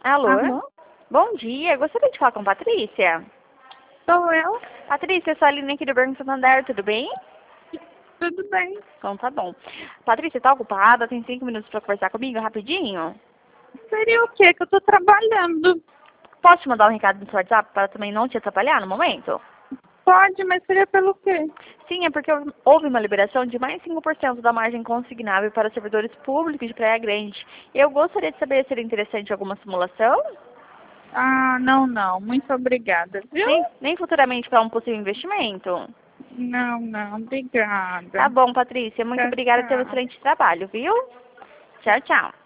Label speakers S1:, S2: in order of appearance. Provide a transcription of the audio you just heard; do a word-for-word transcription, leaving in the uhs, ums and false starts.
S1: Alô?
S2: Alô?
S1: Bom dia, gostaria de falar com Patrícia.
S2: Sou eu?
S1: Patrícia, eu sou a Aline aqui do Banco Santander, tudo bem?
S2: Tudo bem.
S1: Então tá bom. Patrícia, tá ocupada? Tem cinco minutos pra conversar comigo, rapidinho?
S2: Seria o quê? Que eu tô trabalhando.
S1: Posso te mandar um recado no seu WhatsApp para também não te atrapalhar no momento?
S2: Pode, mas seria pelo quê?
S1: Sim, é porque houve uma liberação de mais cinco por cento da margem consignável para servidores públicos de Praia Grande. Eu gostaria de saber se seria interessante alguma simulação,
S2: Ah, não, não. Muito obrigada, viu?
S1: nem, nem futuramente para um possível investimento.
S2: Não, não. Obrigada.
S1: Tá bom, Patrícia. Muito
S2: Tchau,
S1: obrigada pelo
S2: tchau.
S1: excelente trabalho, viu? Tchau, tchau.